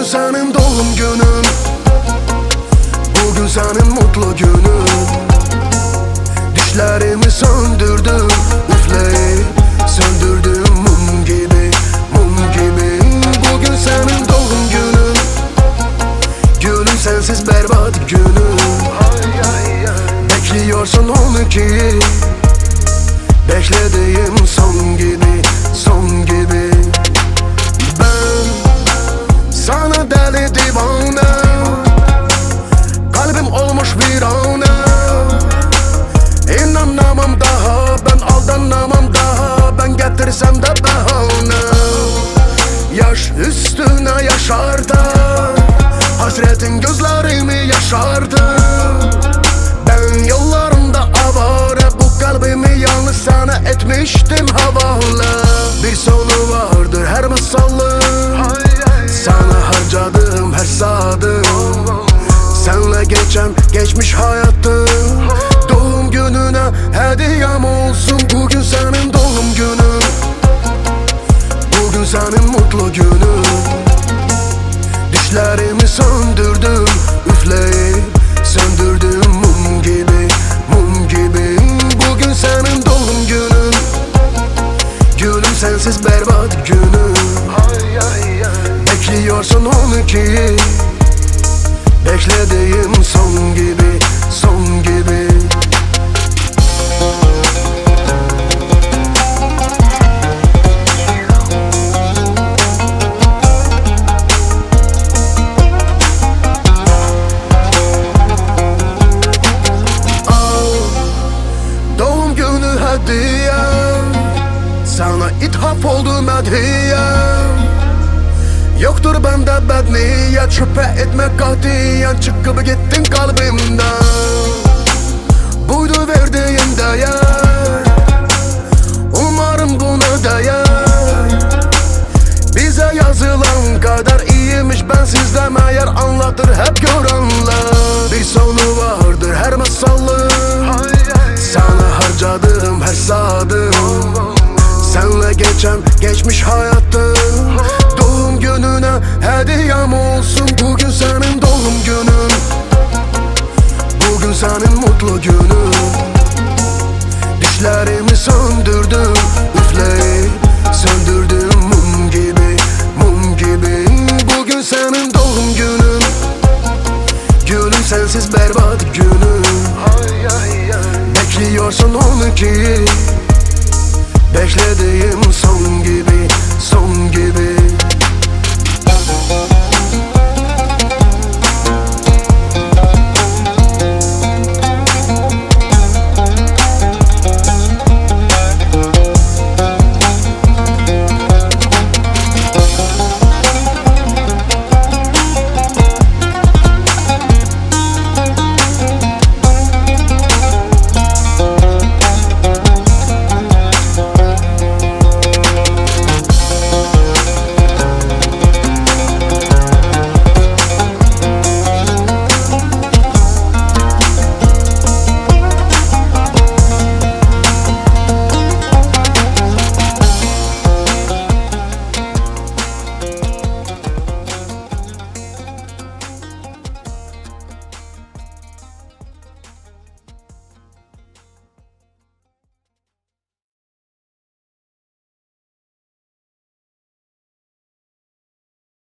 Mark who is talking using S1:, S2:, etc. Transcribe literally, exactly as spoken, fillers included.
S1: senin doğum günün, bugün senin mutlu günün. Düşlerimi söndürdüm, üfleyip söndürdüm mum gibi, mum gibi. Bugün senin doğum günün, gülüm sensiz berbat günüm. Bekliyorsun onu ki, beklediğim son gibi, son gibi. Ben sana deli divane, kalbim olmuş virane. İnanamam daha, ben aldanamam daha. Ben getirsem de bahane, yaş üstüne yaşardı, hasretin gözlerimi yaşardı. Ben yollarımda avare, bu kalbimi yalnız sana etmiştim havale. Bir sonu vardır her masalın, sana harcadım her saatim. Senle geçen geçmiş hayatım, doğum gününe hediyem olsun. Bugün senin doğum günün, bugün senin mutlu günün. Düşlerimi söndürdüm, üfleyip söndürdüm mum gibi, mum gibi. Bugün senin doğum günün, gülüm sensiz berbat günüm. Bekliyorsun onu ki, beklediğim son gibi, son gibi. Sana ithaf oldu medhiyem, yoktur bende bedniyet. Şüphe etme katiyen, çıkıp gittin kalbimden. Buydu verdiğin değer, umarım buna değer. Bize yazılan kadar iyiymiş ben sizde meğer, anlatır hep görenler. Bir sonu vardır her masalın, sana harcadım her saatim. Senle geçen geçmiş hayatım, doğum gününe hediyem olsun. Bugün senin doğum günün, bugün senin mutlu günün. Düşlerimi söndürdüm, üfleyip söndürdüm mum gibi, mum gibi. Bugün senin doğum günün, gülüm sensiz berbat günüm. Bekliyorsun onu ki, beklediğim son gibi, son gibi.